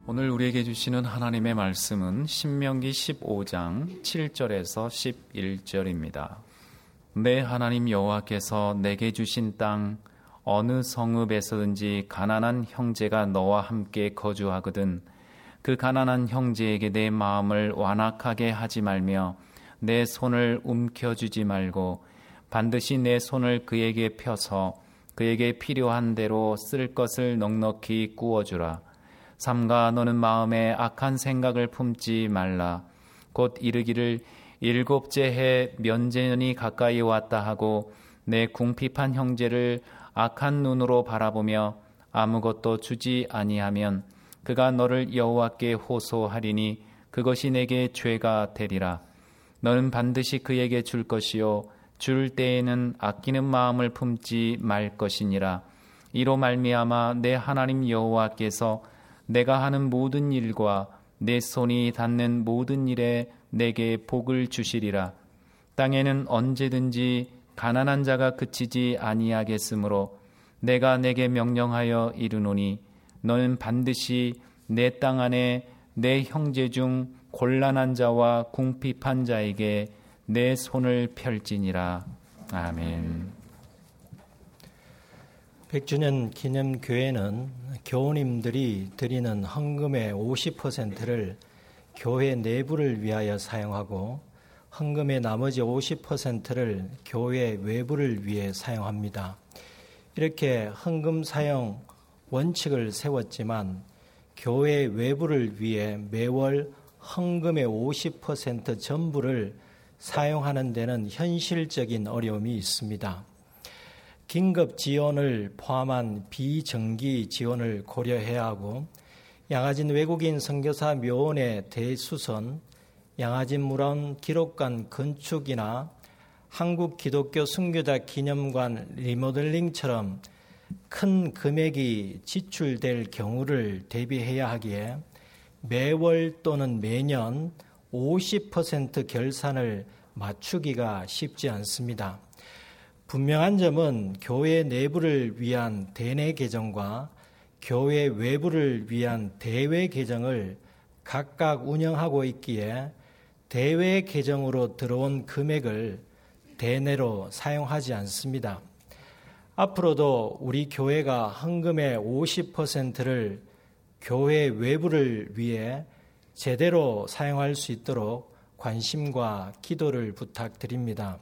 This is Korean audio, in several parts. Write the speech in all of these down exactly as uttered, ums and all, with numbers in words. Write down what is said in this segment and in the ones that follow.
오늘 우리에게 주시는 하나님의 말씀은 신명기 십오 장 칠 절에서 십일 절입니다. 내 하나님 여호와께서 내게 주신 땅 어느 성읍에서든지 가난한 형제가 너와 함께 거주하거든 그 가난한 형제에게 내 마음을 완악하게 하지 말며 내 손을 움켜쥐지 말고 반드시 내 손을 그에게 펴서 그에게 필요한 대로 쓸 것을 넉넉히 구워주라. 삼가 너는 마음에 악한 생각을 품지 말라. 곧 이르기를 일곱째 해 면제년이 가까이 왔다 하고 내 궁핍한 형제를 악한 눈으로 바라보며 아무것도 주지 아니하면 그가 너를 여호와께 호소하리니 그것이 내게 죄가 되리라. 너는 반드시 그에게 줄 것이요 줄 때에는 아끼는 마음을 품지 말 것이니라. 이로 말미암아 내 하나님 여호와께서 내가 하는 모든 일과 내 손이 닿는 모든 일에 내게 복을 주시리라. 땅에는 언제든지 가난한 자가 그치지 아니하겠으므로 내가 내게 명령하여 이르노니 너는 반드시 내 땅 안에 내 형제 중 곤란한 자와 궁핍한 자에게 내 손을 펼지니라. 아멘. 백 주년 기념 교회는 교우님들이 드리는 헌금의 오십 퍼센트를 교회 내부를 위하여 사용하고 헌금의 나머지 오십 퍼센트를 교회 외부를 위해 사용합니다. 이렇게 헌금 사용 원칙을 세웠지만 교회 외부를 위해 매월 헌금의 오십 퍼센트 전부를 사용하는 데는 현실적인 어려움이 있습니다. 긴급 지원을 포함한 비정기 지원을 고려해야 하고 양아진 외국인 선교사 묘원의 대수선, 양아진 물원 기록관 건축이나 한국 기독교 순교자 기념관 리모델링처럼 큰 금액이 지출될 경우를 대비해야 하기에 매월 또는 매년 오십 퍼센트 결산을 맞추기가 쉽지 않습니다. 분명한 점은 교회 내부를 위한 대내 계정과 교회 외부를 위한 대외 계정을 각각 운영하고 있기에 대외 계정으로 들어온 금액을 대내로 사용하지 않습니다. 앞으로도 우리 교회가 헌금의 오십 퍼센트를 교회 외부를 위해 제대로 사용할 수 있도록 관심과 기도를 부탁드립니다.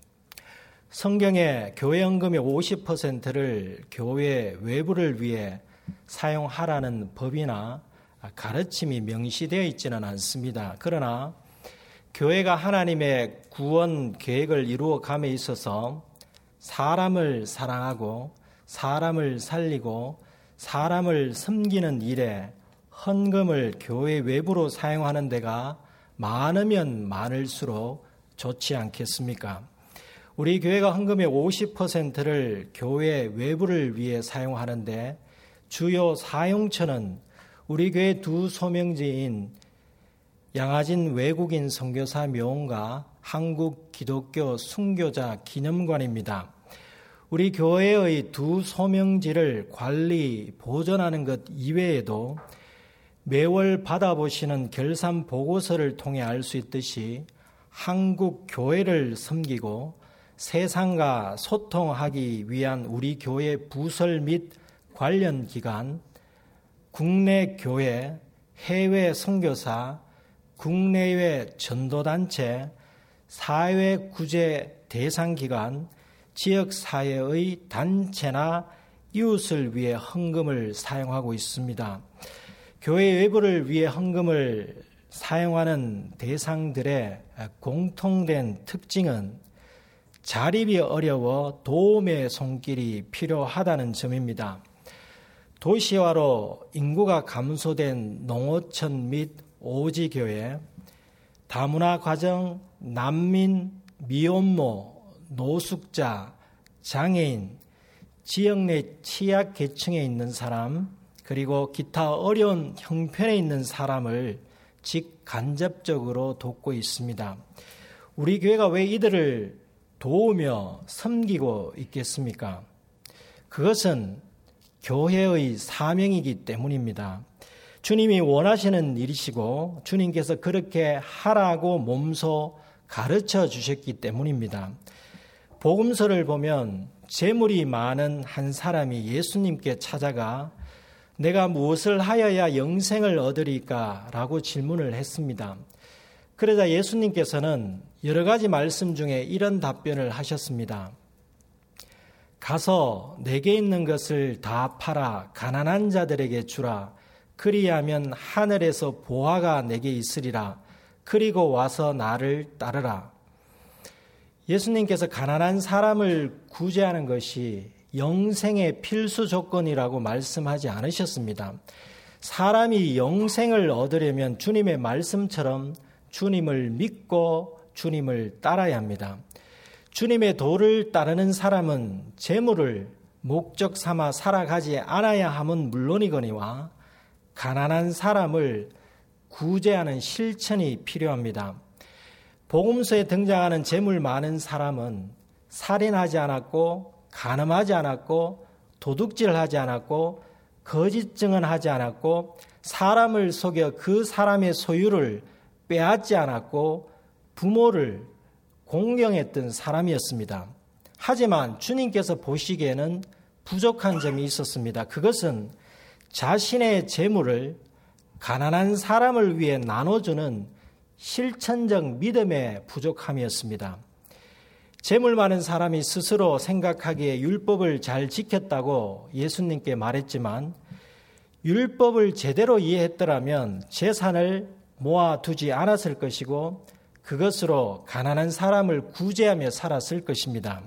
성경에 교회 헌금의 오십 퍼센트를 교회 외부를 위해 사용하라는 법이나 가르침이 명시되어 있지는 않습니다. 그러나 교회가 하나님의 구원 계획을 이루어감에 있어서 사람을 사랑하고 사람을 살리고 사람을 섬기는 일에 헌금을 교회 외부로 사용하는 데가 많으면 많을수록 좋지 않겠습니까? 우리 교회가 헌금의 오십 퍼센트를 교회 외부를 위해 사용하는데 주요 사용처는 우리 교회 두 소명지인 양아진 외국인 선교사 묘원과 한국 기독교 순교자 기념관입니다. 우리 교회의 두 소명지를 관리, 보존하는 것 이외에도 매월 받아보시는 결산 보고서를 통해 알 수 있듯이 한국 교회를 섬기고 세상과 소통하기 위한 우리 교회 부설 및 관련 기관, 국내 교회, 해외 선교사, 국내외 전도단체, 사회구제 대상기관, 지역사회의 단체나 이웃을 위해 헌금을 사용하고 있습니다. 교회 외부를 위해 헌금을 사용하는 대상들의 공통된 특징은 자립이 어려워 도움의 손길이 필요하다는 점입니다. 도시화로 인구가 감소된 농어촌 및 오지교회, 다문화 가정, 난민, 미혼모, 노숙자, 장애인, 지역 내 취약 계층에 있는 사람, 그리고 기타 어려운 형편에 있는 사람을 직간접적으로 돕고 있습니다. 우리 교회가 왜 이들을 도우며 섬기고 있겠습니까? 그것은 교회의 사명이기 때문입니다. 주님이 원하시는 일이시고 주님께서 그렇게 하라고 몸소 가르쳐 주셨기 때문입니다. 복음서를 보면 재물이 많은 한 사람이 예수님께 찾아가 내가 무엇을 하여야 영생을 얻으리까? 라고 질문을 했습니다. 그러자 예수님께서는 여러 가지 말씀 중에 이런 답변을 하셨습니다. 가서 내게 있는 것을 다 팔아 가난한 자들에게 주라. 그리하면 하늘에서 보화가 내게 있으리라. 그리고 와서 나를 따르라. 예수님께서 가난한 사람을 구제하는 것이 영생의 필수 조건이라고 말씀하지 않으셨습니다. 사람이 영생을 얻으려면 주님의 말씀처럼 주님을 믿고 주님을 따라야 합니다. 주님의 도를 따르는 사람은 재물을 목적 삼아 살아가지 않아야 함은 물론이거니와 가난한 사람을 구제하는 실천이 필요합니다. 복음서에 등장하는 재물 많은 사람은 살인하지 않았고 간음하지 않았고 도둑질하지 않았고 거짓 증언하지 않았고 사람을 속여 그 사람의 소유를 빼앗지 않았고 부모를 공경했던 사람이었습니다. 하지만 주님께서 보시기에는 부족한 점이 있었습니다. 그것은 자신의 재물을 가난한 사람을 위해 나눠주는 실천적 믿음의 부족함이었습니다. 재물 많은 사람이 스스로 생각하기에 율법을 잘 지켰다고 예수님께 말했지만 율법을 제대로 이해했더라면 재산을 모아두지 않았을 것이고 그것으로 가난한 사람을 구제하며 살았을 것입니다.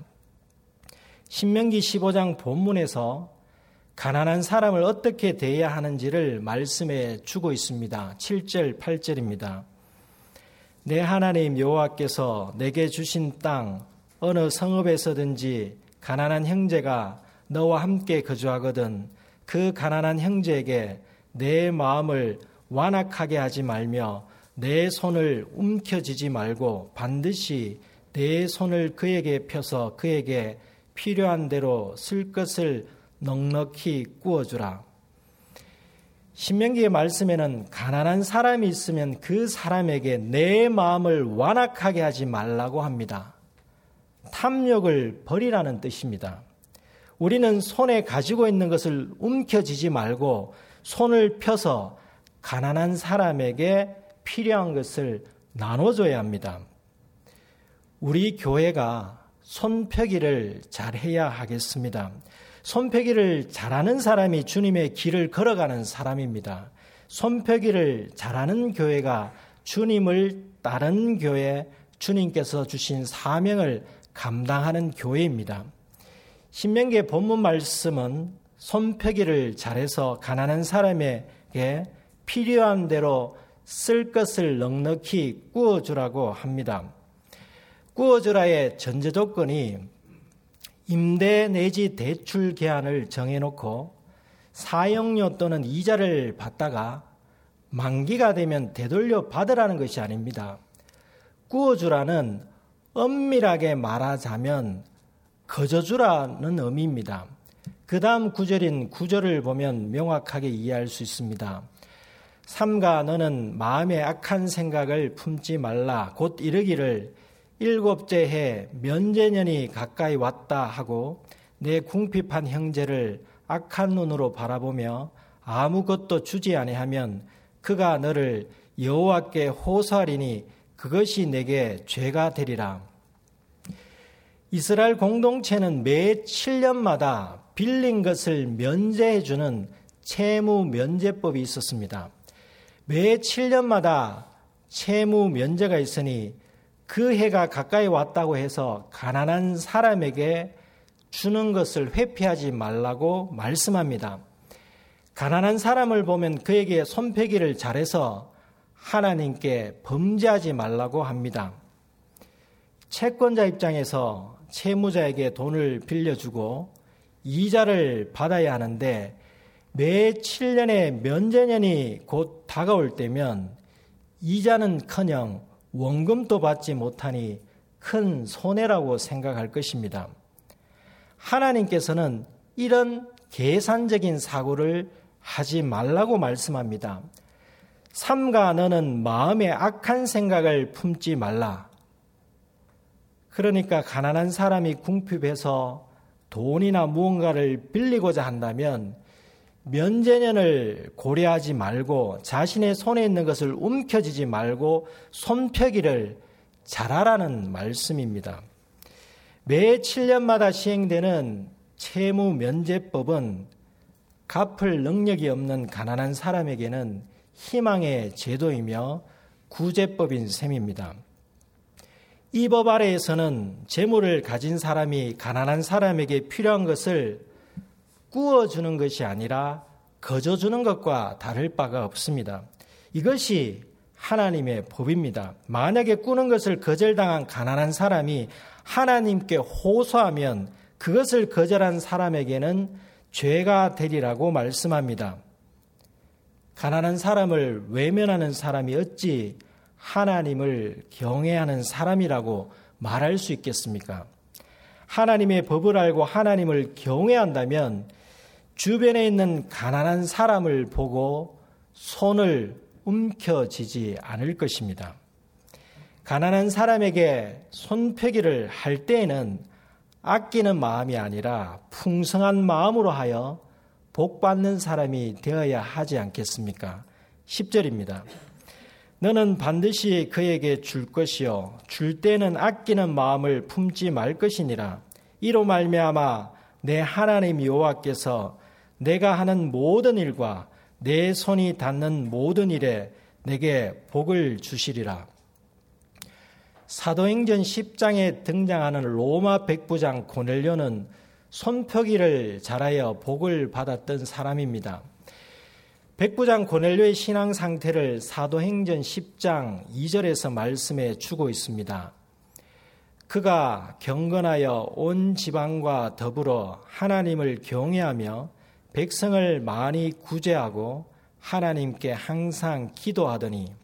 신명기 십오 장 본문에서 가난한 사람을 어떻게 대해야 하는지를 말씀해 주고 있습니다. 칠 절, 팔 절입니다. 내 하나님 여호와께서 내게 주신 땅 어느 성읍에서든지 가난한 형제가 너와 함께 거주하거든 그 가난한 형제에게 내 마음을 완악하게 하지 말며 내 손을 움켜쥐지 말고 반드시 내 손을 그에게 펴서 그에게 필요한 대로 쓸 것을 넉넉히 구워주라. 신명기의 말씀에는 가난한 사람이 있으면 그 사람에게 내 마음을 완악하게 하지 말라고 합니다. 탐욕을 버리라는 뜻입니다. 우리는 손에 가지고 있는 것을 움켜쥐지 말고 손을 펴서 가난한 사람에게 필요한 것을 나눠줘야 합니다. 우리 교회가 손펴기를 잘해야 하겠습니다. 손펴기를 잘하는 사람이 주님의 길을 걸어가는 사람입니다. 손펴기를 잘하는 교회가 주님을 따른 교회, 주님께서 주신 사명을 감당하는 교회입니다. 신명기의 본문 말씀은 손펴기를 잘해서 가난한 사람에게 필요한 대로 쓸 것을 넉넉히 구워주라고 합니다. 구워주라의 전제 조건이 임대 내지 대출 계약을 정해놓고 사용료 또는 이자를 받다가 만기가 되면 되돌려 받으라는 것이 아닙니다. 구워주라는 엄밀하게 말하자면 거저주라는 의미입니다. 그 다음 구절인 구절을 보면 명확하게 이해할 수 있습니다. 삼가 너는 마음에 악한 생각을 품지 말라. 곧 이르기를 일곱째 해 면제년이 가까이 왔다 하고 내 궁핍한 형제를 악한 눈으로 바라보며 아무것도 주지 아니하면 그가 너를 여호와께 호소하리니 그것이 내게 죄가 되리라. 이스라엘 공동체는 매 칠 년마다 빌린 것을 면제해주는 채무 면제법이 있었습니다. 매 칠 년마다 채무 면제가 있으니 그 해가 가까이 왔다고 해서 가난한 사람에게 주는 것을 회피하지 말라고 말씀합니다. 가난한 사람을 보면 그에게 손패기를 잘해서 하나님께 범죄하지 말라고 합니다. 채권자 입장에서 채무자에게 돈을 빌려주고 이자를 받아야 하는데 매 칠 년의 면제년이 곧 다가올 때면 이자는커녕 원금도 받지 못하니 큰 손해라고 생각할 것입니다. 하나님께서는 이런 계산적인 사고를 하지 말라고 말씀합니다. 삼가 너는 마음에 악한 생각을 품지 말라. 그러니까 가난한 사람이 궁핍해서 돈이나 무언가를 빌리고자 한다면 면제년을 고려하지 말고 자신의 손에 있는 것을 움켜쥐지 말고 손펴기를 잘하라는 말씀입니다. 매 칠 년마다 시행되는 채무 면제법은 갚을 능력이 없는 가난한 사람에게는 희망의 제도이며 구제법인 셈입니다. 이 법 아래에서는 재물을 가진 사람이 가난한 사람에게 필요한 것을 꾸어주는 것이 아니라 거저주는 것과 다를 바가 없습니다. 이것이 하나님의 법입니다. 만약에 꾸는 것을 거절당한 가난한 사람이 하나님께 호소하면 그것을 거절한 사람에게는 죄가 되리라고 말씀합니다. 가난한 사람을 외면하는 사람이 어찌 하나님을 경외하는 사람이라고 말할 수 있겠습니까? 하나님의 법을 알고 하나님을 경외한다면 주변에 있는 가난한 사람을 보고 손을 움켜쥐지 않을 것입니다. 가난한 사람에게 손펴기를 할 때에는 아끼는 마음이 아니라 풍성한 마음으로 하여 복받는 사람이 되어야 하지 않겠습니까? 십 절입니다. 너는 반드시 그에게 줄 것이요 줄 때는 아끼는 마음을 품지 말 것이니라. 이로 말미암아 내 하나님 여호와께서 내가 하는 모든 일과 내 손이 닿는 모든 일에 내게 복을 주시리라. 사도행전 십 장에 등장하는 로마 백부장 고넬료는 손펴기를 잘하여 복을 받았던 사람입니다. 백부장 고넬료의 신앙 상태를 사도행전 십 장 이 절에서 말씀해 주고 있습니다. 그가 경건하여 온 지방과 더불어 하나님을 경외하며 백성을 많이 구제하고 하나님께 항상 기도하더니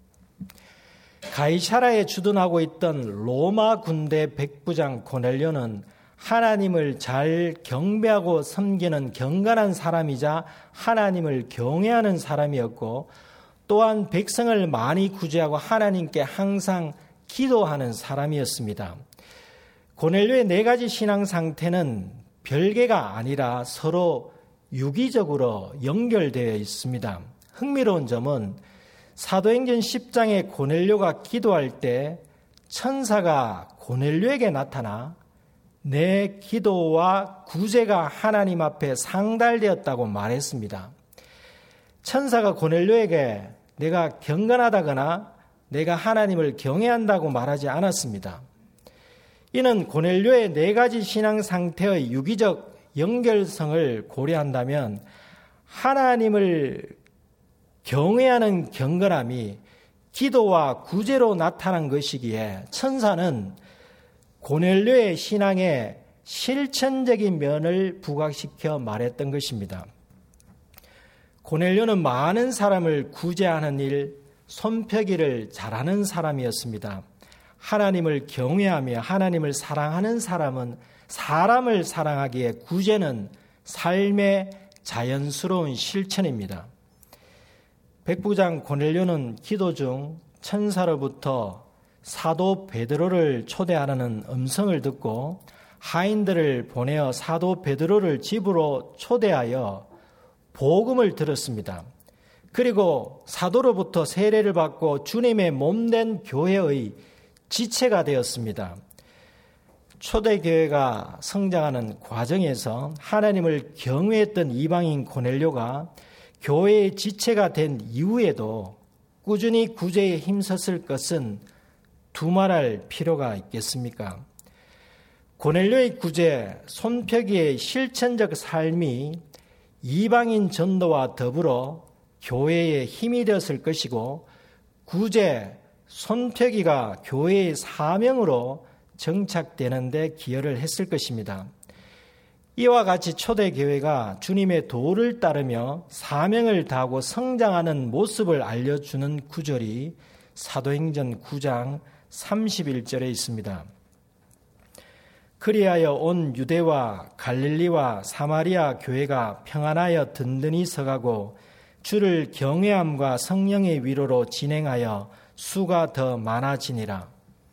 가이사라에 주둔하고 있던 로마 군대 백부장 고넬료는 하나님을 잘 경배하고 섬기는 경건한 사람이자 하나님을 경외하는 사람이었고 또한 백성을 많이 구제하고 하나님께 항상 기도하는 사람이었습니다. 고넬료의 네 가지 신앙 상태는 별개가 아니라 서로 유기적으로 연결되어 있습니다. 흥미로운 점은 사도행전 십 장에 고넬료가 기도할 때 천사가 고넬료에게 나타나 내 기도와 구제가 하나님 앞에 상달되었다고 말했습니다. 천사가 고넬료에게 내가 경건하다거나 내가 하나님을 경외한다고 말하지 않았습니다. 이는 고넬료의 네 가지 신앙 상태의 유기적 연결성을 고려한다면 하나님을 경외하는 경건함이 기도와 구제로 나타난 것이기에 천사는 고넬료의 신앙의 실천적인 면을 부각시켜 말했던 것입니다. 고넬료는 많은 사람을 구제하는 일, 손펴기를 잘하는 사람이었습니다. 하나님을 경외하며 하나님을 사랑하는 사람은 사람을 사랑하기에 구제는 삶의 자연스러운 실천입니다. 백부장 고넬료는 기도 중 천사로부터 사도 베드로를 초대하라는 음성을 듣고 하인들을 보내어 사도 베드로를 집으로 초대하여 복음을 들었습니다. 그리고 사도로부터 세례를 받고 주님의 몸된 교회의 지체가 되었습니다. 초대교회가 성장하는 과정에서 하나님을 경외했던 이방인 고넬료가 교회의 지체가 된 이후에도 꾸준히 구제에 힘썼을 것은 두말할 필요가 있겠습니까? 고넬료의 구제, 손펴기의 실천적 삶이 이방인 전도와 더불어 교회의 힘이 되었을 것이고 구제, 손펴기가 교회의 사명으로 정착되는 데 기여를 했을 것입니다. 이와 같이 초대교회가 주님의 도를 따르며 사명을 다하고 성장하는 모습을 알려주는 구절이 사도행전 구 장 삼십일 절에 있습니다. 그리하여 온 유대와 갈릴리와 사마리아 교회가 평안하여 든든히 서가고 주를 경외함과 성령의 위로로 진행하여 수가 더 많아지니라.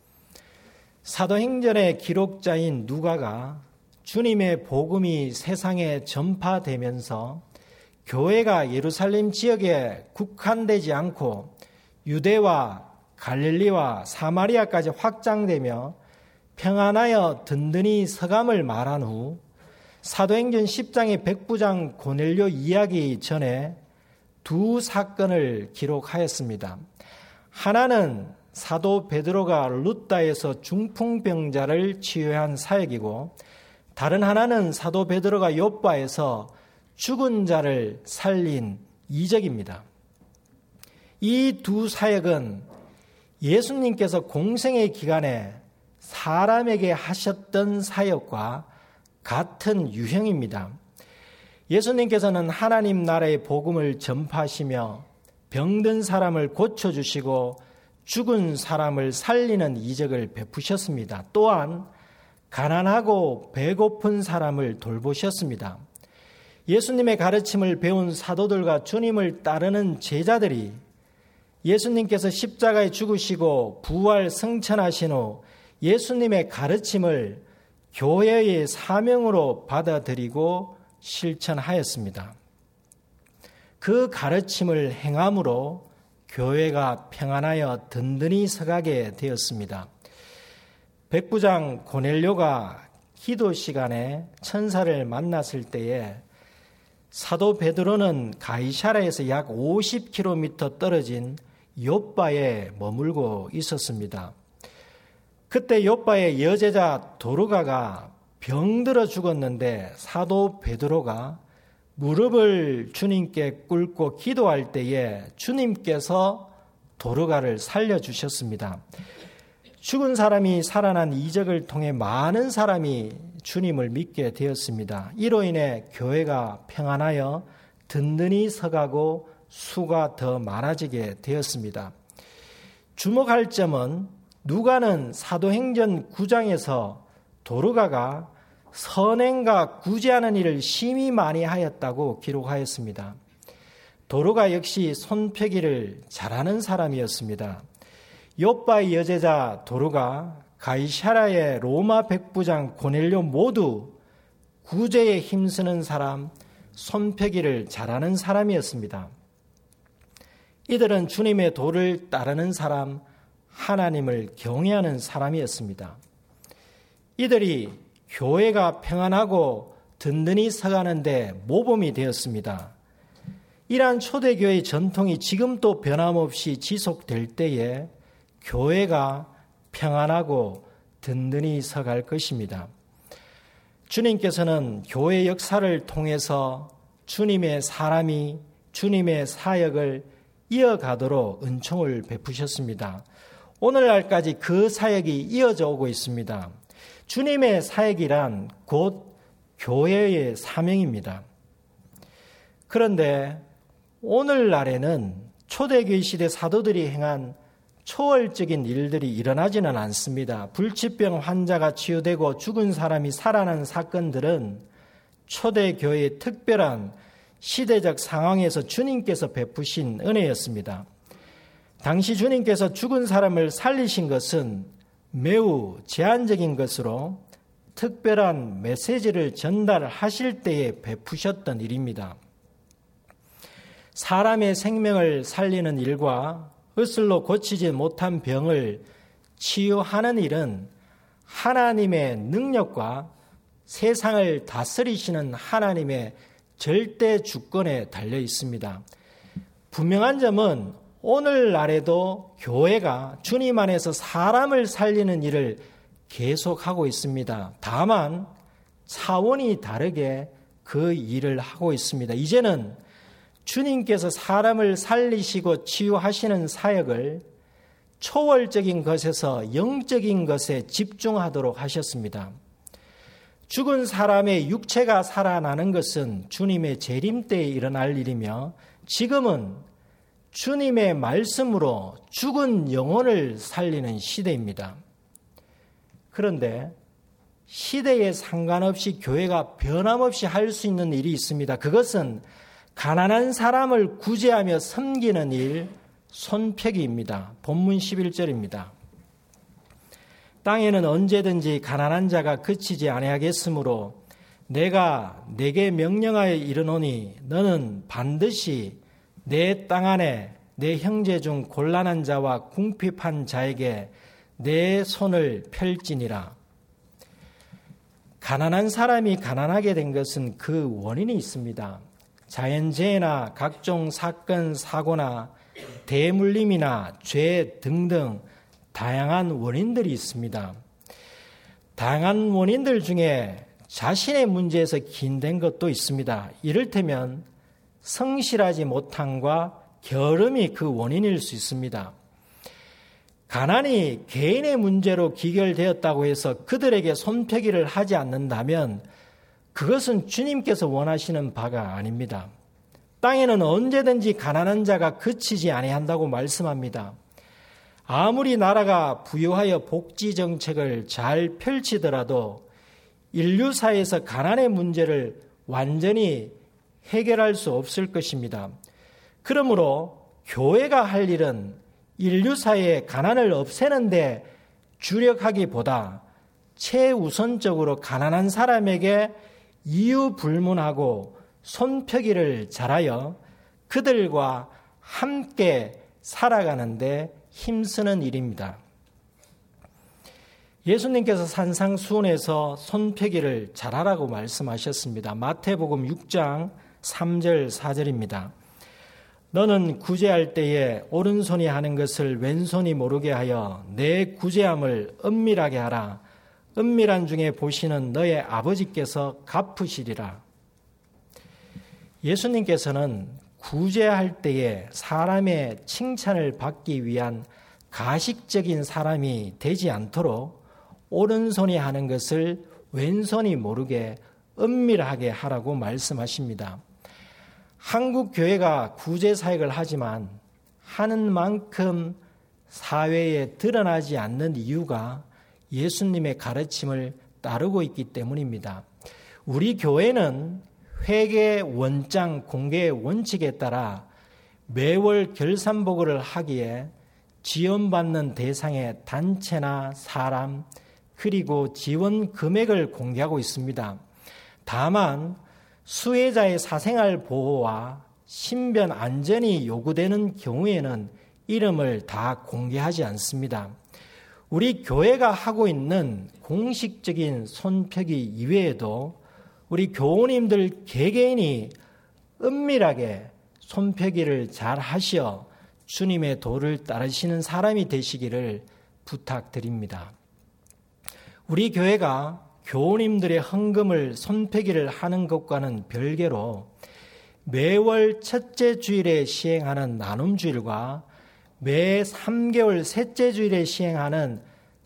사도행전의 기록자인 누가가 주님의 복음이 세상에 전파되면서 교회가 예루살렘 지역에 국한되지 않고 유대와 갈릴리와 사마리아까지 확장되며 평안하여 든든히 서감을 말한 후 사도행전 십 장의 백부장 고넬료 이야기 전에 두 사건을 기록하였습니다. 하나는 사도 베드로가 루다에서 중풍병자를 치유한 사역이고, 다른 하나는 사도 베드로가 요빠에서 죽은 자를 살린 이적입니다. 이 두 사역은 예수님께서 공생의 기간에 사람에게 하셨던 사역과 같은 유형입니다. 예수님께서는 하나님 나라의 복음을 전파하시며 병든 사람을 고쳐주시고 죽은 사람을 살리는 이적을 베푸셨습니다. 또한 가난하고 배고픈 사람을 돌보셨습니다. 예수님의 가르침을 배운 사도들과 주님을 따르는 제자들이 예수님께서 십자가에 죽으시고 부활 승천하신 후 예수님의 가르침을 교회의 사명으로 받아들이고 실천하였습니다. 그 가르침을 행함으로 교회가 평안하여 든든히 서가게 되었습니다. 백부장 고넬료가 기도 시간에 천사를 만났을 때에 사도 베드로는 가이사랴에서 약 오십 킬로미터 떨어진 요빠에 머물고 있었습니다. 그때 요빠의 여제자 도르가가 병들어 죽었는데 사도 베드로가 무릎을 주님께 꿇고 기도할 때에 주님께서 도르가를 살려주셨습니다. 죽은 사람이 살아난 이적을 통해 많은 사람이 주님을 믿게 되었습니다. 이로 인해 교회가 평안하여 든든히 서가고 수가 더 많아지게 되었습니다. 주목할 점은 누가는 사도행전 구 장에서 도르가가 선행과 구제하는 일을 심히 많이 하였다고 기록하였습니다. 도르가 역시 손펴기를 잘하는 사람이었습니다. 요빠의 여제자 도르가, 가이사랴의 로마 백부장 고넬료 모두 구제에 힘쓰는 사람, 손펴기를 잘하는 사람이었습니다. 이들은 주님의 도를 따르는 사람, 하나님을 경외하는 사람이었습니다. 이들이 교회가 평안하고 든든히 서가는데 모범이 되었습니다. 이러한 초대교회의 전통이 지금도 변함없이 지속될 때에 교회가 평안하고 든든히 서갈 것입니다. 주님께서는 교회 역사를 통해서 주님의 사람이 주님의 사역을 이어가도록 은총을 베푸셨습니다. 오늘날까지 그 사역이 이어져 오고 있습니다. 주님의 사역이란 곧 교회의 사명입니다. 그런데 오늘날에는 초대교회 시대 사도들이 행한 초월적인 일들이 일어나지는 않습니다. 불치병 환자가 치유되고 죽은 사람이 살아난 사건들은 초대교회의 특별한 시대적 상황에서 주님께서 베푸신 은혜였습니다. 당시 주님께서 죽은 사람을 살리신 것은 매우 제한적인 것으로 특별한 메시지를 전달하실 때에 베푸셨던 일입니다. 사람의 생명을 살리는 일과 의술로 고치지 못한 병을 치유하는 일은 하나님의 능력과 세상을 다스리시는 하나님의 절대 주권에 달려 있습니다. 분명한 점은 오늘날에도 교회가 주님 안에서 사람을 살리는 일을 계속하고 있습니다. 다만 차원이 다르게 그 일을 하고 있습니다. 이제는 주님께서 사람을 살리시고 치유하시는 사역을 초월적인 것에서 영적인 것에 집중하도록 하셨습니다. 죽은 사람의 육체가 살아나는 것은 주님의 재림 때에 일어날 일이며 지금은 주님의 말씀으로 죽은 영혼을 살리는 시대입니다. 그런데 시대에 상관없이 교회가 변함없이 할 수 있는 일이 있습니다. 그것은 가난한 사람을 구제하며 섬기는 일, 손펴기입니다. 본문 십일 절입니다. 땅에는 언제든지 가난한 자가 그치지 아니하겠으므로 내가 내게 명령하여 이르노니 너는 반드시 내 땅 안에 내 형제 중 곤란한 자와 궁핍한 자에게 내 손을 펼지니라. 가난한 사람이 가난하게 된 것은 그 원인이 있습니다. 자연재해나 각종 사건, 사고나 대물림이나 죄 등등 다양한 원인들이 있습니다. 다양한 원인들 중에 자신의 문제에서 긴된 것도 있습니다. 이를테면 성실하지 못함과 게으름이 그 원인일 수 있습니다. 가난이 개인의 문제로 귀결되었다고 해서 그들에게 손펴기를 하지 않는다면 그것은 주님께서 원하시는 바가 아닙니다. 땅에는 언제든지 가난한 자가 그치지 아니한다고 말씀합니다. 아무리 나라가 부유하여 복지 정책을 잘 펼치더라도 인류사에서 가난의 문제를 완전히 해결할 수 없을 것입니다. 그러므로 교회가 할 일은 인류사의 가난을 없애는 데 주력하기보다 최우선적으로 가난한 사람에게 이유불문하고 손펴기를 잘하여 그들과 함께 살아가는 데 힘쓰는 일입니다. 예수님께서 산상수훈에서 손펴기를 잘하라고 말씀하셨습니다. 마태복음 육 장 삼 절 사 절입니다. 너는 구제할 때에 오른손이 하는 것을 왼손이 모르게 하여 내 구제함을 은밀하게 하라. 은밀한 중에 보시는 너의 아버지께서 갚으시리라. 예수님께서는 구제할 때에 사람의 칭찬을 받기 위한 가식적인 사람이 되지 않도록 오른손이 하는 것을 왼손이 모르게 은밀하게 하라고 말씀하십니다. 한국 교회가 구제 사역을 하지만 하는 만큼 사회에 드러나지 않는 이유가 예수님의 가르침을 따르고 있기 때문입니다. 우리 교회는 회계 원장 공개의 원칙에 따라 매월 결산보고를 하기에 지원받는 대상의 단체나 사람 그리고 지원 금액을 공개하고 있습니다. 다만 수혜자의 사생활 보호와 신변 안전이 요구되는 경우에는 이름을 다 공개하지 않습니다. 우리 교회가 하고 있는 공식적인 손펴기 이외에도 우리 교우님들 개개인이 은밀하게 손펴기를 잘 하시어 주님의 도를 따르시는 사람이 되시기를 부탁드립니다. 우리 교회가 교우님들의 헌금을 손펴기를 하는 것과는 별개로 매월 첫째 주일에 시행하는 나눔주일과 매 삼 개월 셋째 주일에 시행하는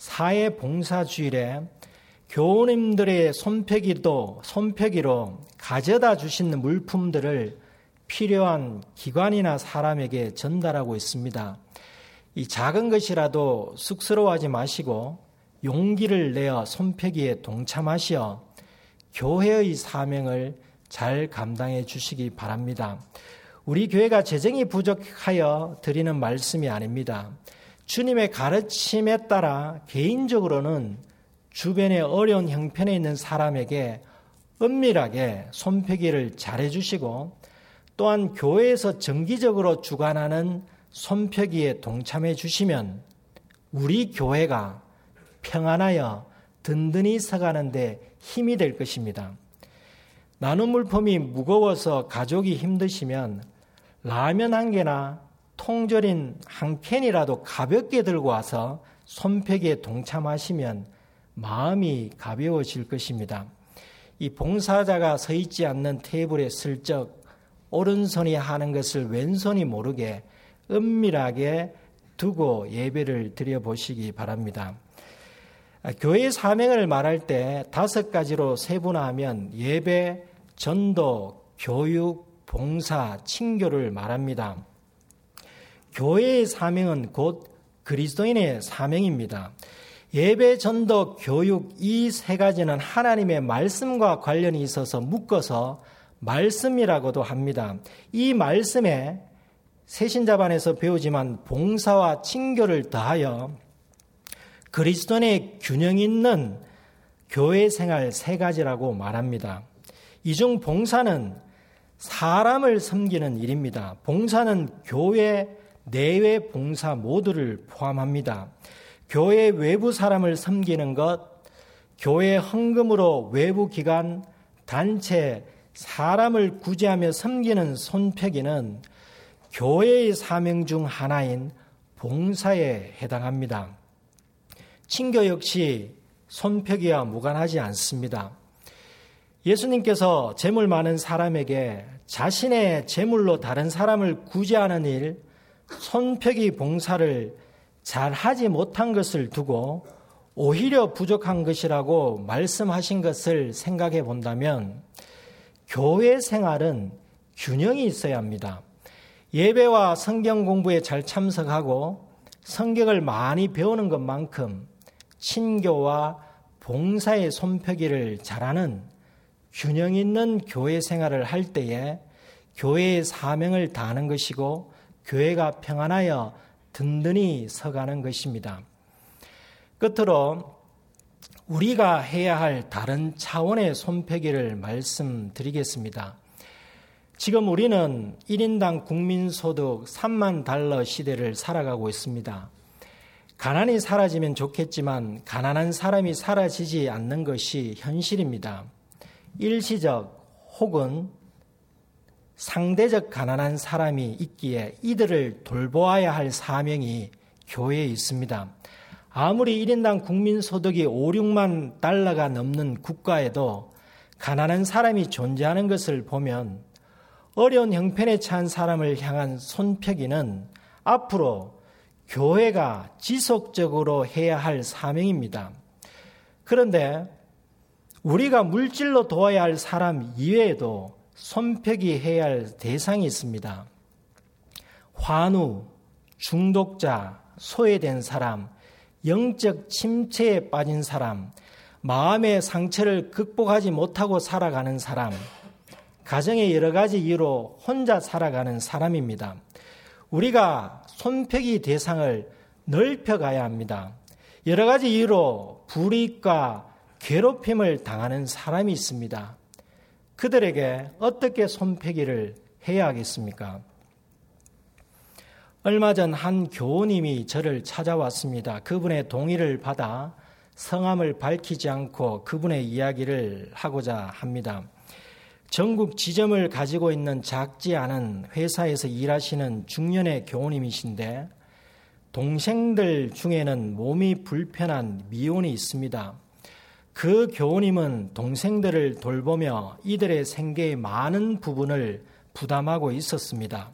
사회봉사주일에 교우님들의 손펴기도, 손펴기로 가져다 주시는 물품들을 필요한 기관이나 사람에게 전달하고 있습니다. 이 작은 것이라도 쑥스러워하지 마시고 용기를 내어 손펴기에 동참하시어 교회의 사명을 잘 감당해 주시기 바랍니다. 우리 교회가 재정이 부족하여 드리는 말씀이 아닙니다. 주님의 가르침에 따라 개인적으로는 주변의 어려운 형편에 있는 사람에게 은밀하게 손펴기를 잘해 주시고 또한 교회에서 정기적으로 주관하는 손펴기에 동참해 주시면 우리 교회가 평안하여 든든히 서가는데 힘이 될 것입니다. 나눔 물품이 무거워서 가족이 힘드시면 라면 한 개나 통조림 한 캔이라도 가볍게 들고 와서 손펴기에 동참하시면 마음이 가벼워질 것입니다. 이 봉사자가 서 있지 않는 테이블에 슬쩍 오른손이 하는 것을 왼손이 모르게 은밀하게 두고 예배를 드려보시기 바랍니다. 교회의 사명을 말할 때 다섯 가지로 세분화하면 예배, 전도, 교육, 봉사, 친교를 말합니다. 교회의 사명은 곧 그리스도인의 사명입니다. 예배, 전도, 교육 이 세 가지는 하나님의 말씀과 관련이 있어서 묶어서 말씀이라고도 합니다. 이 말씀에 새신자반에서 배우지만 봉사와 친교를 더하여 그리스도인의 균형 있는 교회 생활 세 가지라고 말합니다. 이 중 봉사는 사람을 섬기는 일입니다. 봉사는 교회 내외 봉사 모두를 포함합니다. 교회 외부 사람을 섬기는 것, 교회 헌금으로 외부 기관, 단체, 사람을 구제하며 섬기는 손펴기는 교회의 사명 중 하나인 봉사에 해당합니다. 친교 역시 손펴기와 무관하지 않습니다. 예수님께서 재물 많은 사람에게 자신의 재물로 다른 사람을 구제하는 일, 손펴기 봉사를 잘 하지 못한 것을 두고 오히려 부족한 것이라고 말씀하신 것을 생각해 본다면 교회 생활은 균형이 있어야 합니다. 예배와 성경 공부에 잘 참석하고 성경을 많이 배우는 것만큼 친교와 봉사의 손펴기를 잘하는 균형 있는 교회 생활을 할 때에 교회의 사명을 다하는 것이고 교회가 평안하여 든든히 서가는 것입니다. 끝으로 우리가 해야 할 다른 차원의 손펴기를 말씀드리겠습니다. 지금 우리는 일 인당 국민소득 삼만 달러 시대를 살아가고 있습니다. 가난이 사라지면 좋겠지만 가난한 사람이 사라지지 않는 것이 현실입니다. 일시적 혹은 상대적 가난한 사람이 있기에 이들을 돌보아야 할 사명이 교회에 있습니다. 아무리 일 인당 국민소득이 오, 육만 달러가 넘는 국가에도 가난한 사람이 존재하는 것을 보면 어려운 형편에 처한 사람을 향한 손펴기는 앞으로 교회가 지속적으로 해야 할 사명입니다. 그런데 우리가 물질로 도와야 할 사람 이외에도 손펴기 해야 할 대상이 있습니다. 환우, 중독자, 소외된 사람, 영적 침체에 빠진 사람, 마음의 상처를 극복하지 못하고 살아가는 사람, 가정의 여러 가지 이유로 혼자 살아가는 사람입니다. 우리가 손펴기 대상을 넓혀가야 합니다. 여러 가지 이유로 불이익과 괴롭힘을 당하는 사람이 있습니다. 그들에게 어떻게 손펴기를 해야 하겠습니까? 얼마 전 한 교우님이 저를 찾아왔습니다. 그분의 동의를 받아 성함을 밝히지 않고 그분의 이야기를 하고자 합니다. 전국 지점을 가지고 있는 작지 않은 회사에서 일하시는 중년의 교우님이신데 동생들 중에는 몸이 불편한 미혼이 있습니다. 그 교우님은 동생들을 돌보며 이들의 생계의 많은 부분을 부담하고 있었습니다.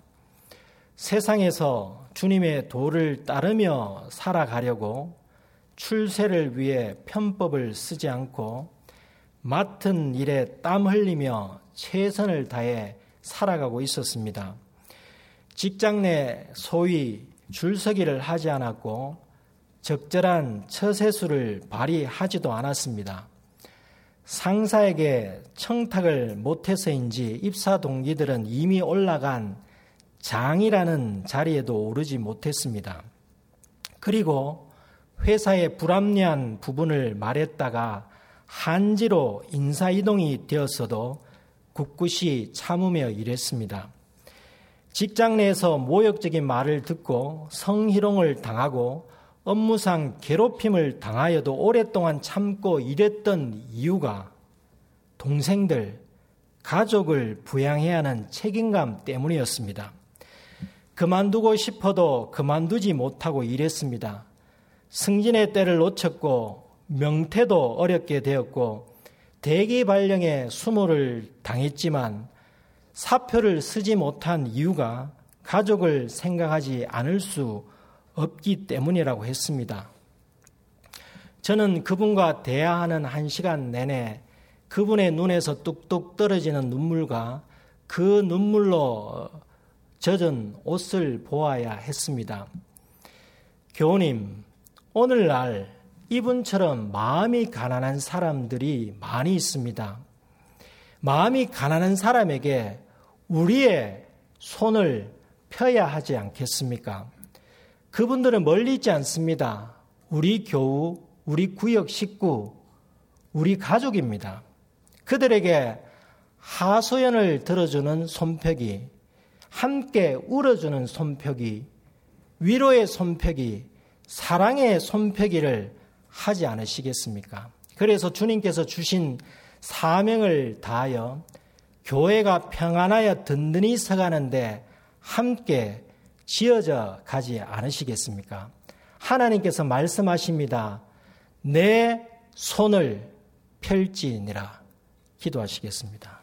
세상에서 주님의 도를 따르며 살아가려고 출세를 위해 편법을 쓰지 않고 맡은 일에 땀 흘리며 최선을 다해 살아가고 있었습니다. 직장 내 소위 줄서기를 하지 않았고 적절한 처세술을 발휘하지도 않았습니다. 상사에게 청탁을 못해서인지 입사 동기들은 이미 올라간 장이라는 자리에도 오르지 못했습니다. 그리고 회사의 불합리한 부분을 말했다가 한지로 인사이동이 되었어도 굳굳이 참으며 일했습니다. 직장 내에서 모욕적인 말을 듣고 성희롱을 당하고 업무상 괴롭힘을 당하여도 오랫동안 참고 일했던 이유가 동생들, 가족을 부양해야 하는 책임감 때문이었습니다. 그만두고 싶어도 그만두지 못하고 일했습니다. 승진의 때를 놓쳤고 명퇴도 어렵게 되었고 대기 발령에 수모를 당했지만 사표를 쓰지 못한 이유가 가족을 생각하지 않을 수 없기 때문이라고 했습니다. 저는 그분과 대화하는 한 시간 내내 그분의 눈에서 뚝뚝 떨어지는 눈물과 그 눈물로 젖은 옷을 보아야 했습니다. 교우님, 오늘날 이분처럼 마음이 가난한 사람들이 많이 있습니다. 마음이 가난한 사람에게 우리의 손을 펴야 하지 않겠습니까? 그분들은 멀리 있지 않습니다. 우리 교우, 우리 구역 식구, 우리 가족입니다. 그들에게 하소연을 들어주는 손뼉이, 함께 울어주는 손뼉이, 위로의 손뼉이, 사랑의 손뼉이를 하지 않으시겠습니까? 그래서 주님께서 주신 사명을 다하여 교회가 평안하여 든든히 서가는데 함께 지어져 가지 않으시겠습니까? 하나님께서 말씀하십니다. 내 손을 펼지니라. 기도하시겠습니다.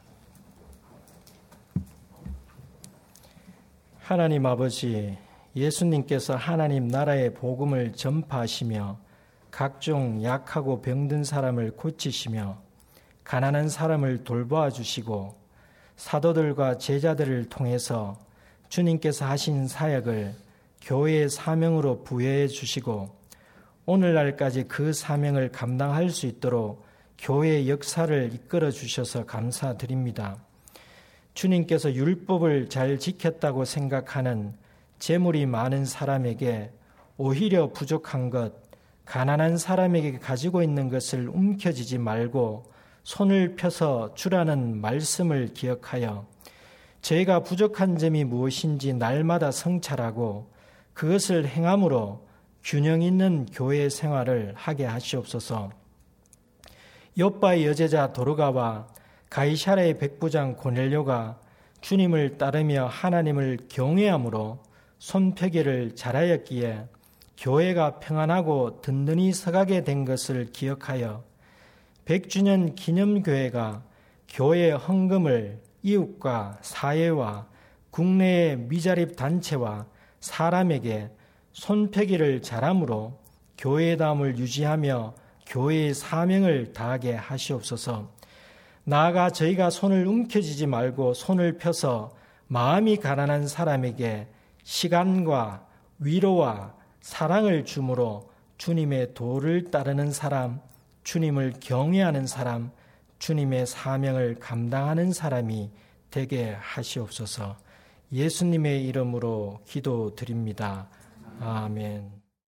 하나님 아버지, 예수님께서 하나님 나라의 복음을 전파하시며 각종 약하고 병든 사람을 고치시며 가난한 사람을 돌보아 주시고 사도들과 제자들을 통해서 주님께서 하신 사역을 교회의 사명으로 부여해 주시고 오늘날까지 그 사명을 감당할 수 있도록 교회의 역사를 이끌어 주셔서 감사드립니다. 주님께서 율법을 잘 지켰다고 생각하는 재물이 많은 사람에게 오히려 부족한 것, 가난한 사람에게 가지고 있는 것을 움켜쥐지 말고 손을 펴서 주라는 말씀을 기억하여 저희가 부족한 점이 무엇인지 날마다 성찰하고 그것을 행함으로 균형 있는 교회 생활을 하게 하시옵소서. 욥바의 여제자 도르가와 가이사랴의 백부장 고넬료가 주님을 따르며 하나님을 경외함으로 손펴기를 잘하였기에 교회가 평안하고 든든히 서가게 된 것을 기억하여 백 주년 기념교회가 교회의 헌금을 이웃과 사회와 국내의 미자립 단체와 사람에게 손펴기를 잘함으로 교회다움을 유지하며 교회의 사명을 다하게 하시옵소서. 나아가 저희가 손을 움켜쥐지 말고 손을 펴서 마음이 가난한 사람에게 시간과 위로와 사랑을 주므로 주님의 도를 따르는 사람, 주님을 경외하는 사람, 주님의 사명을 감당하는 사람이 되게 하시옵소서. 예수님의 이름으로 기도드립니다. 아멘.